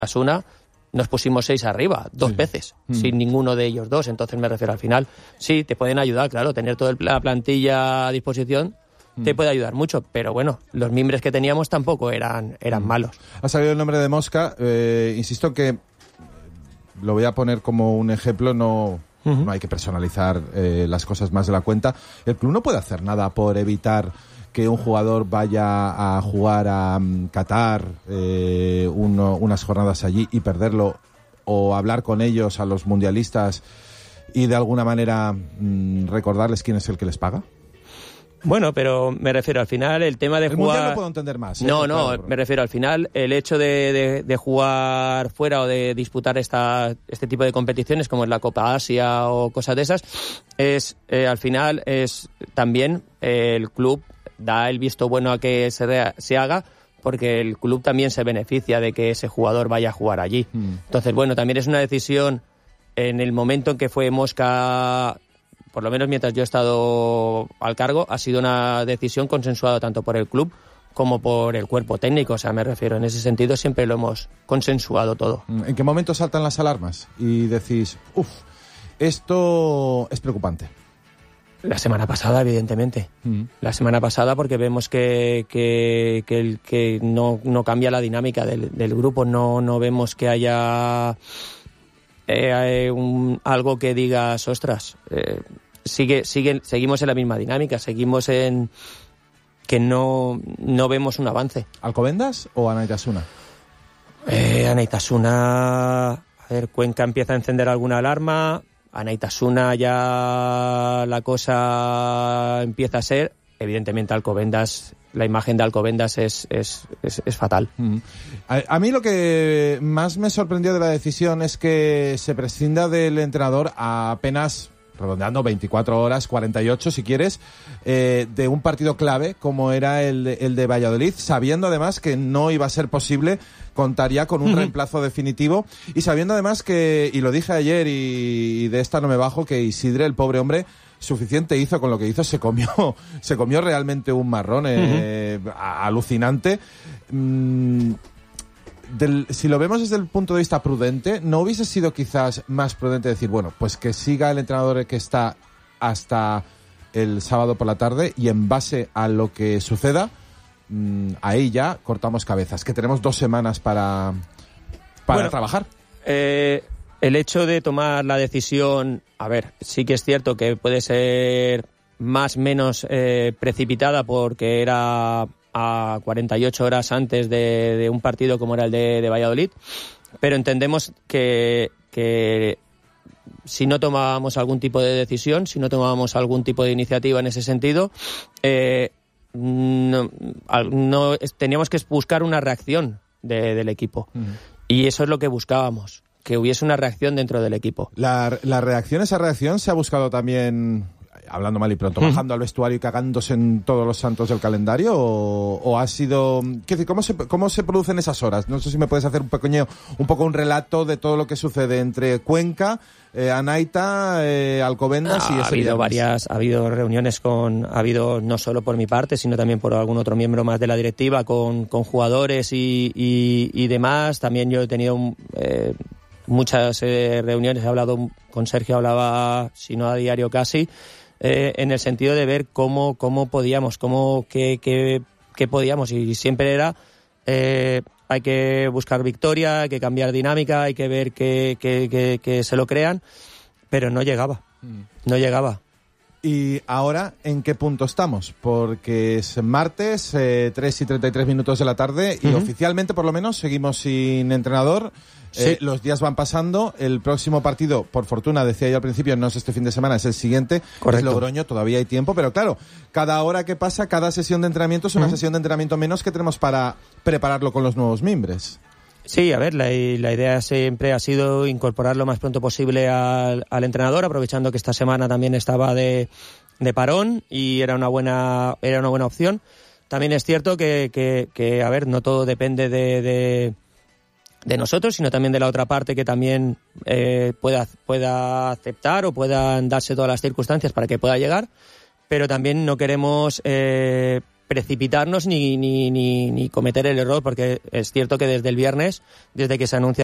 Asuna, nos pusimos 6 arriba, 2 veces, sin ninguno de ellos 2. Entonces me refiero al final, sí, te pueden ayudar, claro, tener toda la plantilla a disposición te puede ayudar mucho, pero bueno, los mimbres que teníamos tampoco eran malos. Ha salido el nombre de Mosca, insisto que lo voy a poner como un ejemplo, no hay que personalizar las cosas más de la cuenta. El club no puede hacer nada por evitar que un jugador vaya a jugar a Qatar unas jornadas allí y perderlo, o hablar con ellos, a los mundialistas, y de alguna manera recordarles quién es el que les paga. Bueno, pero me refiero al final, el tema de el jugar... mundial no puedo entender más. No, claro, me refiero al final, el hecho de jugar fuera o de disputar este tipo de competiciones, como es la Copa Asia o cosas de esas, es al final es también el club da el visto bueno a que se haga, porque el club también se beneficia de que ese jugador vaya a jugar allí. Entonces, bueno, también es una decisión en el momento en que fue Mosca... Por lo menos mientras yo he estado al cargo, ha sido una decisión consensuada tanto por el club como por el cuerpo técnico. O sea, me refiero, en ese sentido siempre lo hemos consensuado todo. ¿En qué momento saltan las alarmas y decís, esto es preocupante? La semana pasada, evidentemente. La semana pasada, porque vemos que no cambia la dinámica del grupo. No vemos que haya... algo que digas, ostras, seguimos en la misma dinámica, seguimos en que no vemos un avance. ¿Alcobendas o Anaitasuna? Anaitasuna, a ver, Cuenca empieza a encender alguna alarma, Anaitasuna ya la cosa empieza a ser, evidentemente Alcobendas, la imagen de Alcobendas es fatal. A mí lo que más me sorprendió de la decisión es que se prescinda del entrenador a apenas, redondeando, 24 horas, 48 si quieres, de un partido clave como era el de Valladolid, sabiendo además que no iba a ser posible contar ya con un reemplazo definitivo, y sabiendo además que, y lo dije ayer y de esta no me bajo, que Isidre, el pobre hombre, suficiente hizo con lo que hizo, se comió realmente un marrón alucinante. Si lo vemos desde el punto de vista prudente, ¿no hubiese sido quizás más prudente decir, bueno, pues que siga el entrenador que está hasta el sábado por la tarde, y en base a lo que suceda, ahí ya cortamos cabezas, que tenemos 2 semanas para trabajar? El hecho de tomar la decisión, a ver, sí que es cierto que puede ser menos precipitada, porque era a 48 horas antes de un partido como era el de Valladolid, pero entendemos que si no tomábamos algún tipo de decisión, si no tomábamos algún tipo de iniciativa en ese sentido, teníamos que buscar una reacción del equipo. Y eso es lo que buscábamos, que hubiese una reacción dentro del equipo. Esa reacción se ha buscado también, hablando mal y pronto, bajando al vestuario y cagándose en todos los santos del calendario, o ha sido... ¿Cómo se producen esas horas? No sé si me puedes hacer un poco un relato de todo lo que sucede entre Cuenca, Anaita, Alcobendas y ese viernes. Ha habido reuniones ha habido no solo por mi parte, sino también por algún otro miembro más de la directiva, con jugadores y demás. También yo he tenido muchas reuniones, he hablado con Sergio, hablaba, si no a diario casi, en el sentido de ver cómo podíamos, qué podíamos, y siempre era hay que buscar victoria, hay que cambiar dinámica, hay que ver que se lo crean, pero no llegaba. ¿Y ahora en qué punto estamos? Porque es martes, 3:33 de la tarde, y oficialmente por lo menos seguimos sin entrenador. Sí. Los días van pasando. El próximo partido, por fortuna, decía yo al principio, no es este fin de semana, es el siguiente. Correcto. Es Logroño, todavía hay tiempo, pero claro, cada hora que pasa, cada sesión de entrenamiento es una sesión de entrenamiento menos que tenemos para prepararlo con los nuevos mimbres. Sí, a ver, la idea siempre ha sido incorporar lo más pronto posible al entrenador, aprovechando que esta semana también estaba de parón y era una buena opción. También es cierto que a ver, no todo depende de nosotros, sino también de la otra parte, que también pueda aceptar o puedan darse todas las circunstancias para que pueda llegar, pero también no queremos precipitarnos ni cometer el error, porque es cierto que desde el viernes, desde que se anuncia